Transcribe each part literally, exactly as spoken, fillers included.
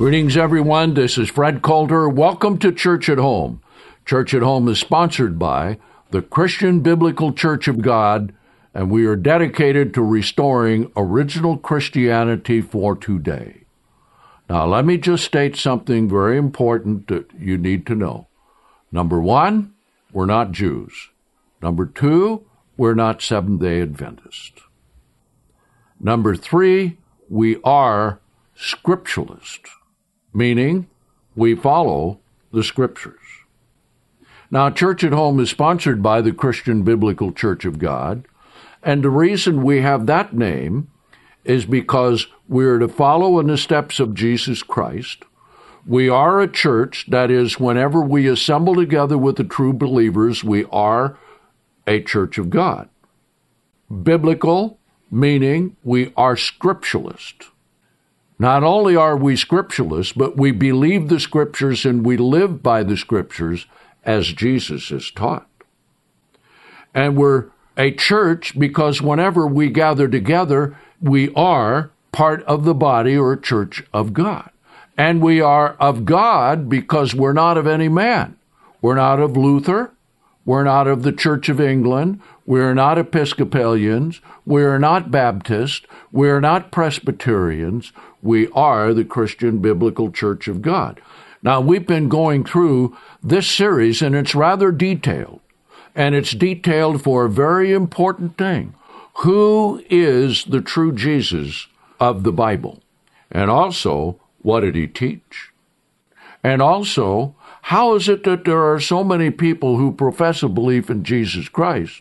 Greetings, everyone. This is Fred Coulter. Welcome to Church at Home. Church at Home is sponsored by the Christian Biblical Church of God, and we are dedicated to restoring original Christianity for today. Now, let me just state something very important that you need to know. Number one, we're not Jews. Number two, we're not Seventh-day Adventists. Number three, we are scripturalists, meaning we follow the Scriptures. Now, Church at Home is sponsored by the Christian Biblical Church of God, and the reason we have that name is because we're to follow in the steps of Jesus Christ. We are a church, that is, whenever we assemble together with the true believers, we are a church of God. Biblical, meaning we are scripturalists. Not only are we scripturalists, but we believe the Scriptures and we live by the Scriptures as Jesus has taught. And we're a church because whenever we gather together, we are part of the body or church of God. And we are of God because we're not of any man. We're not of Luther. We're not of the Church of England. We're not Episcopalians. We're not Baptists. We're not Presbyterians. We are the Christian Biblical Church of God. Now, we've been going through this series, and it's rather detailed. And it's detailed for a very important thing. Who is the true Jesus of the Bible? And also, what did he teach? And also, how is it that there are so many people who profess a belief in Jesus Christ,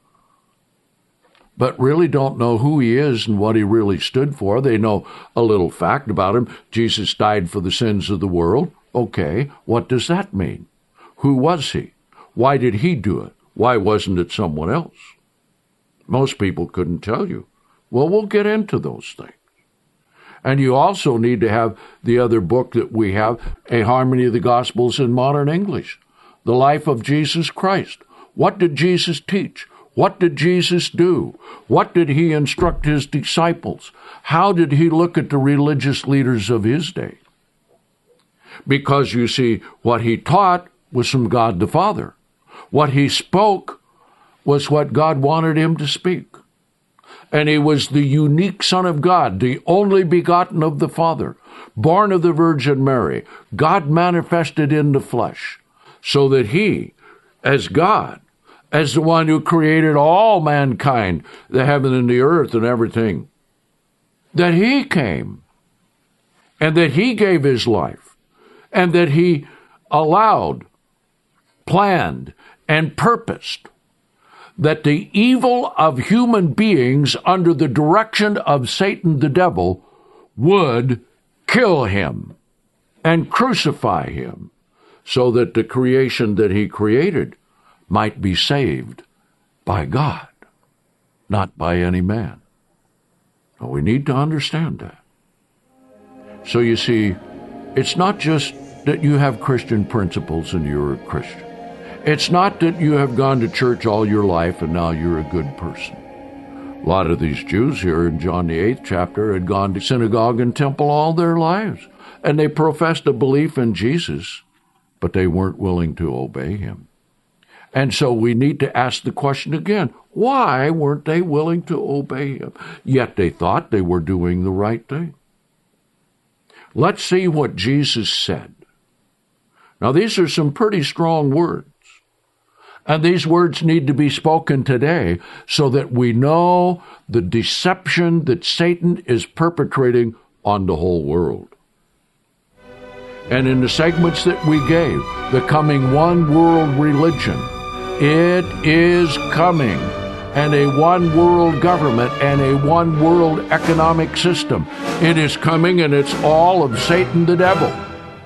but really don't know who he is and what he really stood for? They know a little fact about him. Jesus died for the sins of the world. Okay, what does that mean? Who was he? Why did he do it? Why wasn't it someone else? Most people couldn't tell you. Well, we'll get into those things. And you also need to have the other book that we have, A Harmony of the Gospels in Modern English, The Life of Jesus Christ. What did Jesus teach? What did Jesus do? What did he instruct his disciples? How did he look at the religious leaders of his day? Because, you see, what he taught was from God the Father. What he spoke was what God wanted him to speak. And he was the unique Son of God, the only begotten of the Father, born of the Virgin Mary, God manifested in the flesh, so that he, as God, as the one who created all mankind, the heaven and the earth and everything, that he came, and that he gave his life, and that he allowed, planned, and purposed that the evil of human beings under the direction of Satan the devil would kill him and crucify him so that the creation that he created might be saved by God, not by any man. Now, we need to understand that. So you see, it's not just that you have Christian principles and you're a Christian. It's not that you have gone to church all your life and now you're a good person. A lot of these Jews here in John the eighth chapter had gone to synagogue and temple all their lives, and they professed a belief in Jesus, but they weren't willing to obey him. And so we need to ask the question again, why weren't they willing to obey him? Yet they thought they were doing the right thing. Let's see what Jesus said. Now, these are some pretty strong words. And these words need to be spoken today so that we know the deception that Satan is perpetrating on the whole world. And in the segments that we gave, the coming one world religion, it is coming, and a one world government and a one world economic system. It is coming, and it's all of Satan the devil.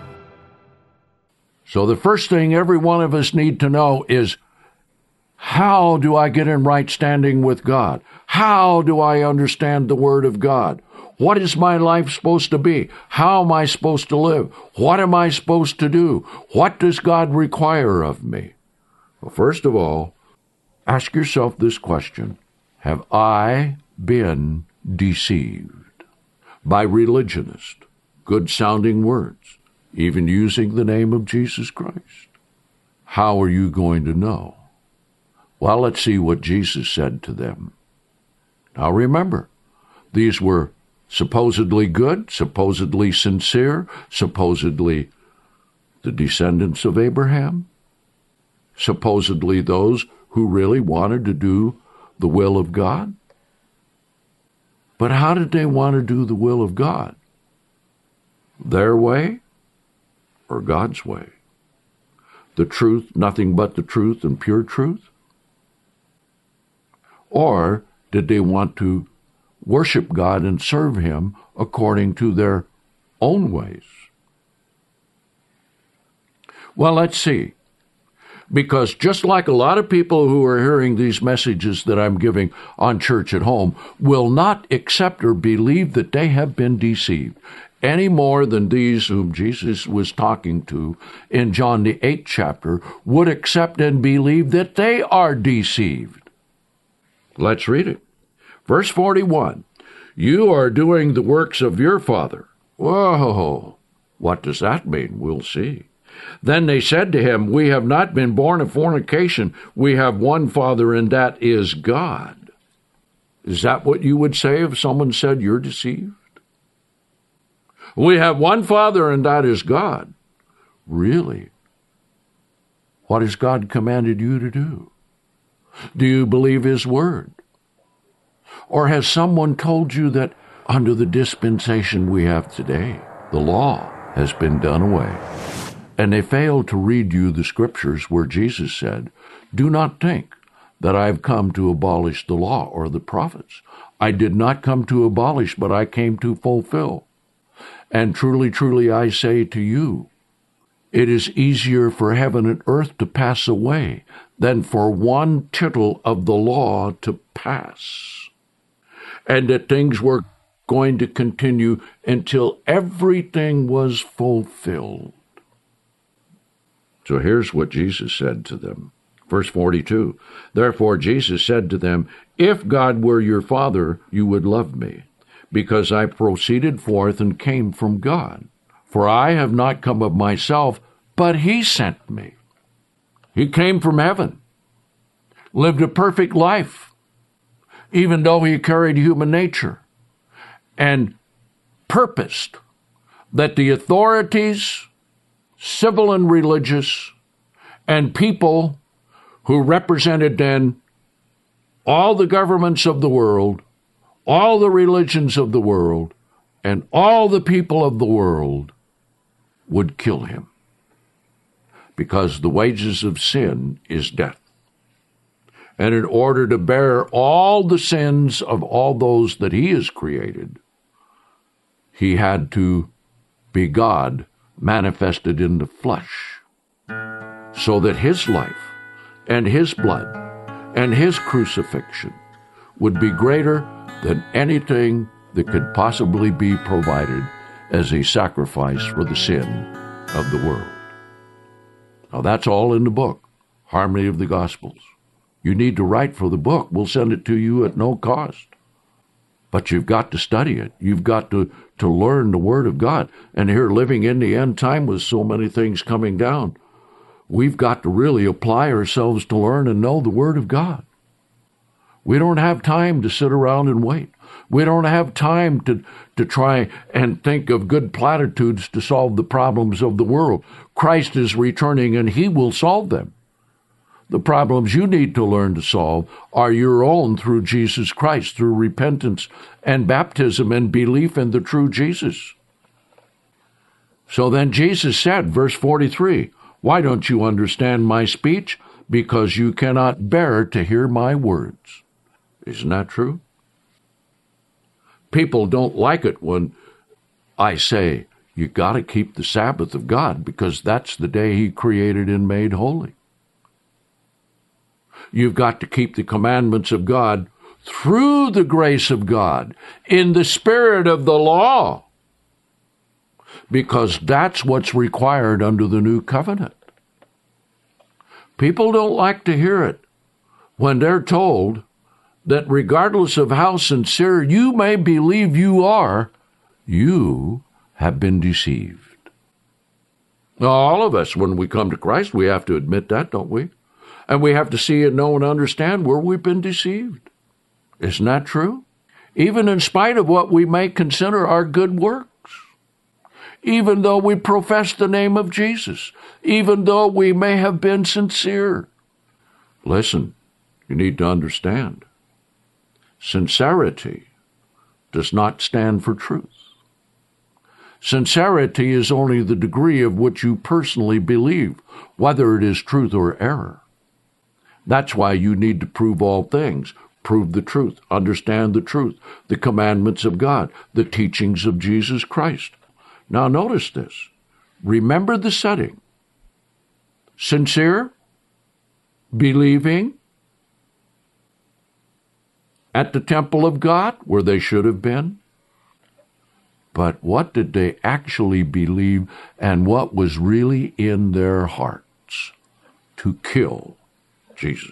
So the first thing every one of us need to know is, how do I get in right standing with God? How do I understand the Word of God? What is my life supposed to be? How am I supposed to live? What am I supposed to do? What does God require of me? Well, first of all, ask yourself this question. Have I been deceived by religionists, good-sounding words, even using the name of Jesus Christ. How are you going to know? Well, let's see what Jesus said to them. Now remember, these were supposedly good, supposedly sincere, supposedly the descendants of Abraham, supposedly those who really wanted to do the will of God. But how did they want to do the will of God? Their way or God's way? The truth, nothing but the truth and pure truth? Or did they want to worship God and serve Him according to their own ways? Well, let's see. Because just like a lot of people who are hearing these messages that I'm giving on Church at Home will not accept or believe that they have been deceived, any more than these whom Jesus was talking to in John the eighth chapter would accept and believe that they are deceived. Let's read it. Verse forty-one, you are doing the works of your father. Whoa, what does that mean? We'll see. Then they said to him, we have not been born of fornication. We have one Father, and that is God. Is that what you would say if someone said you're deceived? We have one Father, and that is God. Really? What has God commanded you to do? Do you believe His word? Or has someone told you that under the dispensation we have today, the law has been done away? And they failed to read you the scriptures where Jesus said, do not think that I have come to abolish the law or the prophets. I did not come to abolish, but I came to fulfill. And truly, truly, I say to you, it is easier for heaven and earth to pass away than for one tittle of the law to pass. And that things were going to continue until everything was fulfilled. So here's what Jesus said to them. Verse forty-two, therefore Jesus said to them, if God were your Father, you would love me, because I proceeded forth and came from God. For I have not come of myself, but He sent me. He came from heaven, lived a perfect life, even though He carried human nature, and purposed that the authorities, civil and religious, and people who represented then all the governments of the world, all the religions of the world, and all the people of the world would kill Him. Because the wages of sin is death. And in order to bear all the sins of all those that He has created, He had to be God manifested in the flesh, so that His life and His blood and His crucifixion would be greater than anything that could possibly be provided as a sacrifice for the sin of the world. Now that's all in the book, Harmony of the Gospels. You need to write for the book. We'll send it to you at no cost. But you've got to study it. You've got to, to learn the Word of God. And here, living in the end time with so many things coming down, we've got to really apply ourselves to learn and know the Word of God. We don't have time to sit around and wait. We don't have time to, to try and think of good platitudes to solve the problems of the world. Christ is returning, and He will solve them. The problems you need to learn to solve are your own through Jesus Christ, through repentance and baptism and belief in the true Jesus. So then Jesus said, verse forty-three, why don't you understand my speech? Because you cannot bear to hear my words. Isn't that true? People don't like it when I say, you got to keep the Sabbath of God, because that's the day He created and made holy. You've got to keep the commandments of God through the grace of God, in the spirit of the law, because that's what's required under the new covenant. People don't like to hear it when they're told that regardless of how sincere you may believe you are, you have been deceived. Now, all of us, when we come to Christ, we have to admit that, don't we? And we have to see and know and understand where we've been deceived. Isn't that true? Even in spite of what we may consider our good works. Even though we profess the name of Jesus. Even though we may have been sincere. Listen, you need to understand. Sincerity does not stand for truth. Sincerity is only the degree of which you personally believe, whether it is truth or error. That's why you need to prove all things. Prove the truth, understand the truth, the commandments of God, the teachings of Jesus Christ. Now notice this. Remember the setting. Sincere, believing, at the temple of God, where they should have been. But what did they actually believe, and what was really in their hearts? To kill Jesus.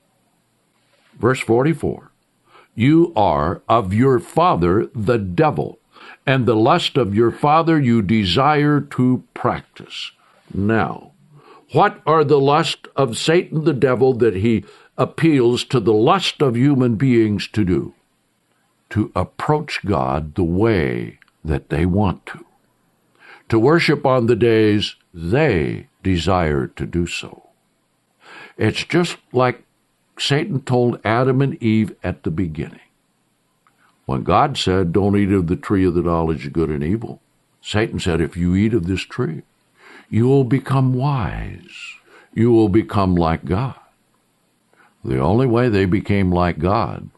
Verse forty-four, you are of your father the devil, and the lust of your father you desire to practice. Now, what are the lust of Satan the devil that he appeals to the lust of human beings to do? To approach God the way that they want to. To worship on the days they desire to do so. It's just like Satan told Adam and Eve at the beginning. When God said, don't eat of the tree of the knowledge of good and evil, Satan said, if you eat of this tree, you will become wise. You will become like God. The only way they became like God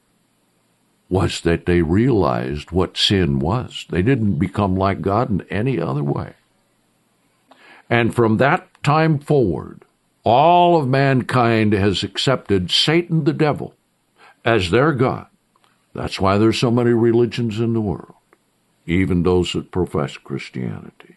was that they realized what sin was. They didn't become like God in any other way. And from that time forward, all of mankind has accepted Satan the devil as their God. That's why there's so many religions in the world, even those that profess Christianity.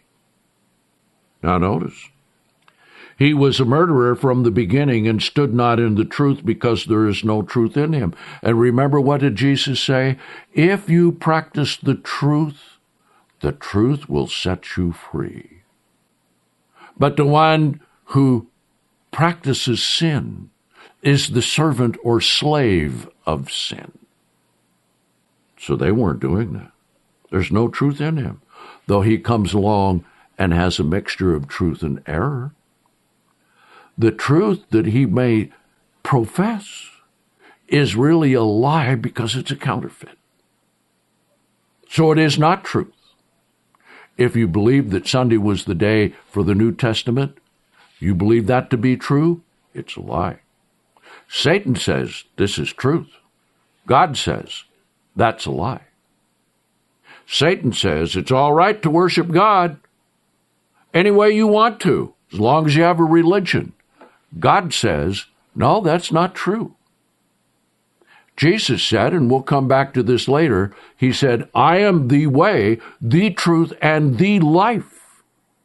Now notice, he was a murderer from the beginning and stood not in the truth because there is no truth in him. And remember, what did Jesus say? If you practice the truth, the truth will set you free. But the one who practices sin is the servant or slave of sin. So they weren't doing that. There's no truth in him, though he comes along and has a mixture of truth and error. The truth that he may profess is really a lie because it's a counterfeit. So it is not truth. If you believe that Sunday was the day for the New Testament, you believe that to be true, it's a lie. Satan says this is truth. God says that's a lie. Satan says it's all right to worship God any way you want to, as long as you have a religion. God says, no, that's not true. Jesus said, and we'll come back to this later, he said, I am the way, the truth, and the life.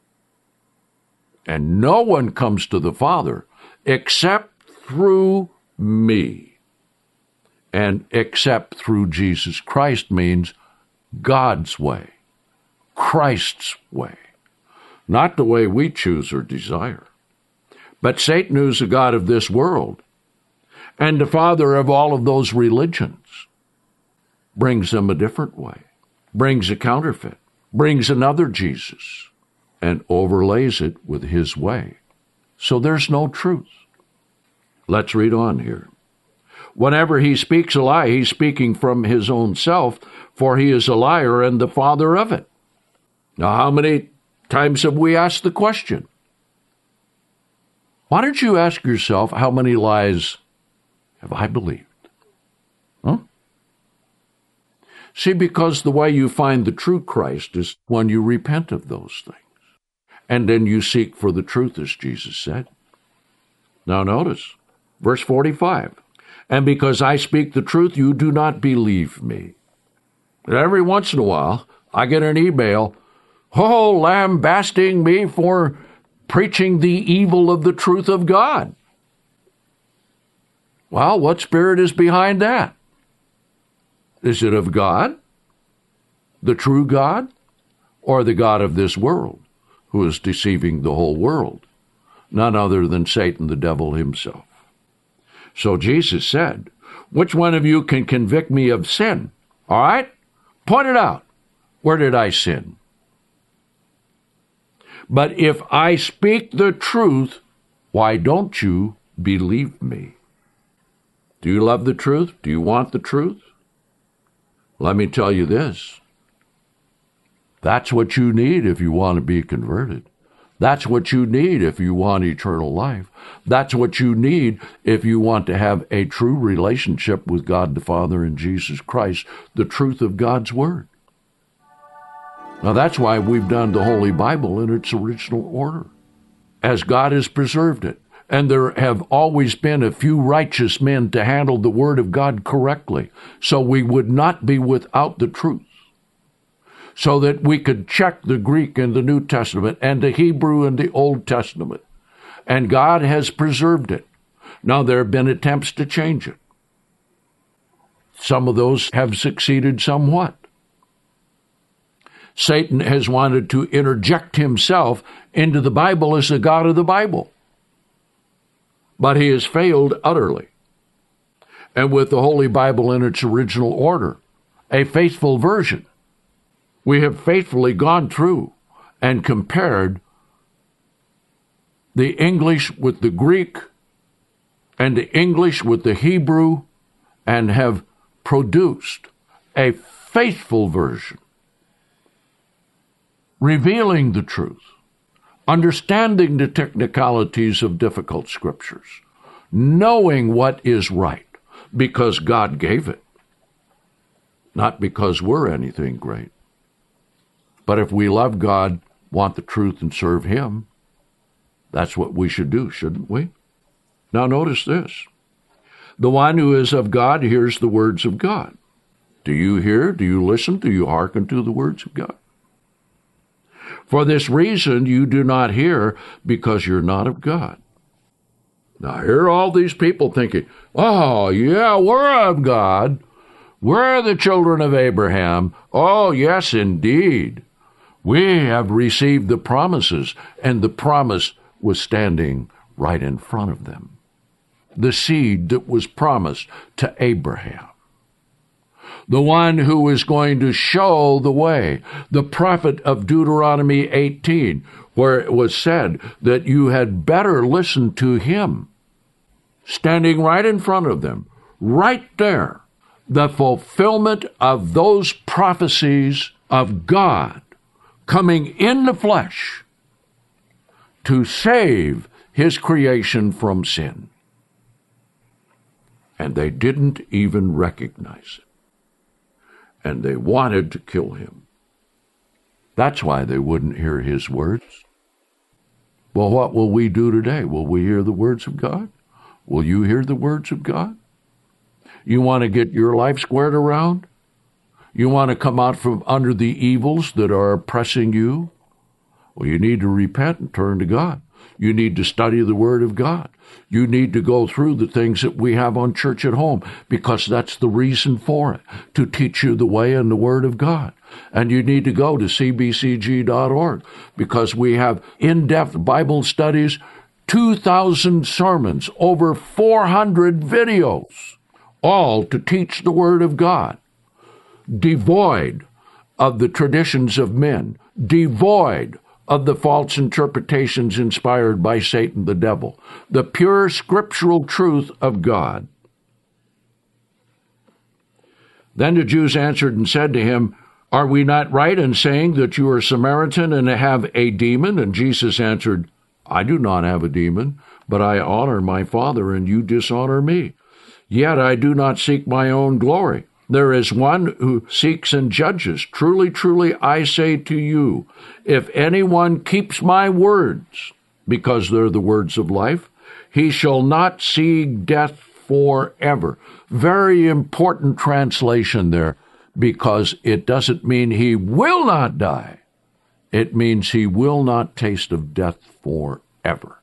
And no one comes to the Father except through me. And except through Jesus Christ means God's way, Christ's way, not the way we choose or desire. But Satan, who's the god of this world, and the father of all of those religions, brings them a different way, brings a counterfeit, brings another Jesus, and overlays it with his way. So there's no truth. Let's read on here. Whenever he speaks a lie, he's speaking from his own self, for he is a liar and the father of it. Now, how many times have we asked the question? Why don't you ask yourself, how many lies have I believed? Huh? See, because the way you find the true Christ is when you repent of those things. And then you seek for the truth, as Jesus said. Now notice, verse forty-five. And because I speak the truth, you do not believe me. And every once in a while, I get an email, oh, lambasting me for preaching the evil of the truth of God. Well, what spirit is behind that? Is it of God? The true God? or the god of this world, who is deceiving the whole world? None other than Satan, the devil himself. So Jesus said, which one of you can convict me of sin? All right? Point it out. Where did I sin? But if I speak the truth, why don't you believe me? Do you love the truth? Do you want the truth? Let me tell you this. That's what you need if you want to be converted. That's what you need if you want eternal life. That's what you need if you want to have a true relationship with God the Father and Jesus Christ, the truth of God's Word. Now that's why we've done the Holy Bible in its original order, as God has preserved it. And there have always been a few righteous men to handle the Word of God correctly, so we would not be without the truth, so that we could check the Greek in the New Testament and the Hebrew in the Old Testament. And God has preserved it. Now, there have been attempts to change it. Some of those have succeeded somewhat. Satan has wanted to interject himself into the Bible as the God of the Bible. But he has failed utterly. And with the Holy Bible in its original order, a faithful version, we have faithfully gone through and compared the English with the Greek and the English with the Hebrew and have produced a faithful version, revealing the truth, understanding the technicalities of difficult scriptures, knowing what is right because God gave it, not because we're anything great. But if we love God, want the truth, and serve Him, that's what we should do, shouldn't we? Now notice this. The one who is of God hears the words of God. Do you hear? Do you listen? Do you hearken to the words of God? For this reason you do not hear, because you're not of God. Now here are all these people thinking, oh, yeah, we're of God. We're the children of Abraham. Oh, yes, indeed. We have received the promises, and the promise was standing right in front of them. The seed that was promised to Abraham. The one who is going to show the way. The prophet of Deuteronomy eighteen, where it was said that you had better listen to him. Standing right in front of them, right there. The fulfillment of those prophecies of God coming in the flesh to save His creation from sin. And they didn't even recognize it. And they wanted to kill Him. That's why they wouldn't hear His words. Well, what will we do today? Will we hear the words of God? Will you hear the words of God? You want to get your life squared around? You want to come out from under the evils that are oppressing you? Well, you need to repent and turn to God. You need to study the Word of God. You need to go through the things that we have on Church at Home, because that's the reason for it, to teach you the way and the Word of God. And you need to go to C B C G dot org, because we have in-depth Bible studies, two thousand sermons, over four hundred videos, all to teach the Word of God, devoid of the traditions of men, devoid of the false interpretations inspired by Satan the devil, the pure scriptural truth of God. Then the Jews answered and said to him, are we not right in saying that you are Samaritan and have a demon? And Jesus answered, I do not have a demon, but I honor my Father, and you dishonor me. Yet I do not seek my own glory. There is one who seeks and judges. Truly, truly, I say to you, if anyone keeps my words, because they're the words of life, he shall not see death forever. Very important translation there, because it doesn't mean he will not die. It means he will not taste of death forever,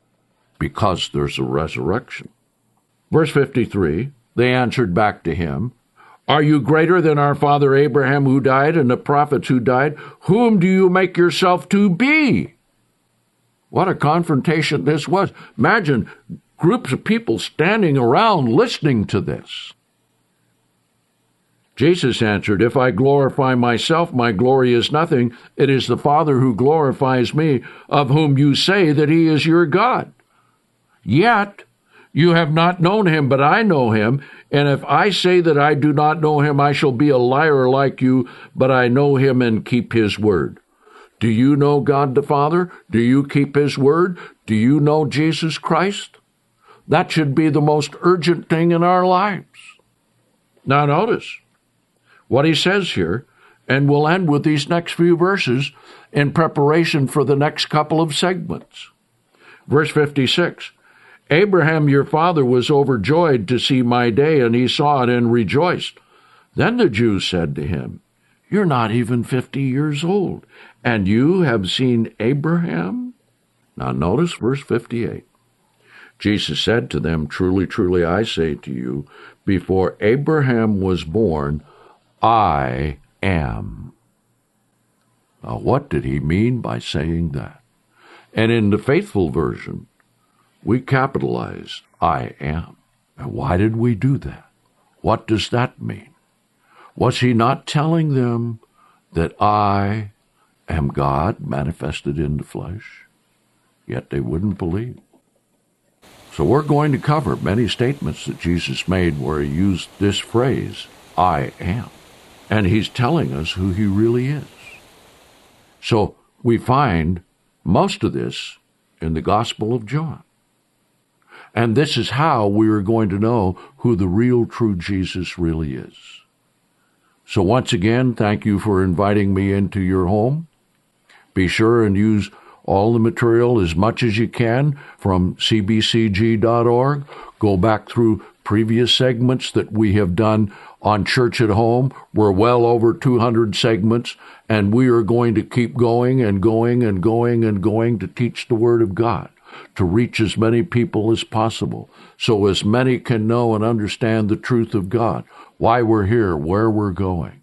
because there's a resurrection. Verse fifty-three, they answered back to him, Are you greater than our father Abraham who died and the prophets who died? Whom do you make yourself to be? What a confrontation this was. Imagine groups of people standing around listening to this. Jesus answered, if I glorify myself, my glory is nothing. It is the Father who glorifies me, of whom you say that he is your God. Yet you have not known him, but I know him. And if I say that I do not know him, I shall be a liar like you, but I know him and keep his word. Do you know God the Father? Do you keep his word? Do you know Jesus Christ? That should be the most urgent thing in our lives. Now notice what he says here, and we'll end with these next few verses in preparation for the next couple of segments. Verse fifty-six, Abraham your father was overjoyed to see my day, and he saw it and rejoiced. Then the Jews said to him, you're not even fifty years old, and you have seen Abraham? Now notice verse fifty-eight. Jesus said to them, truly, truly, I say to you, before Abraham was born, I am. Now what did he mean by saying that? And in the Faithful Version, we capitalize I am. And why did we do that? What does that mean? Was he not telling them that I am God manifested in the flesh? Yet they wouldn't believe. So we're going to cover many statements that Jesus made where he used this phrase, I am. And he's telling us who he really is. So we find most of this in the Gospel of John. And this is how we are going to know who the real, true Jesus really is. So once again, thank you for inviting me into your home. Be sure and use all the material as much as you can from c b c g dot org. Go back through previous segments that we have done on Church at Home. We're well over two hundred segments, and we are going to keep going and going and going and going to teach the Word of God, to reach as many people as possible, so as many can know and understand the truth of God, why we're here, where we're going.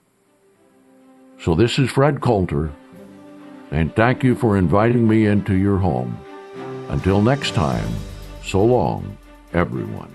So this is Fred Coulter, and thank you for inviting me into your home. Until next time, so long, everyone.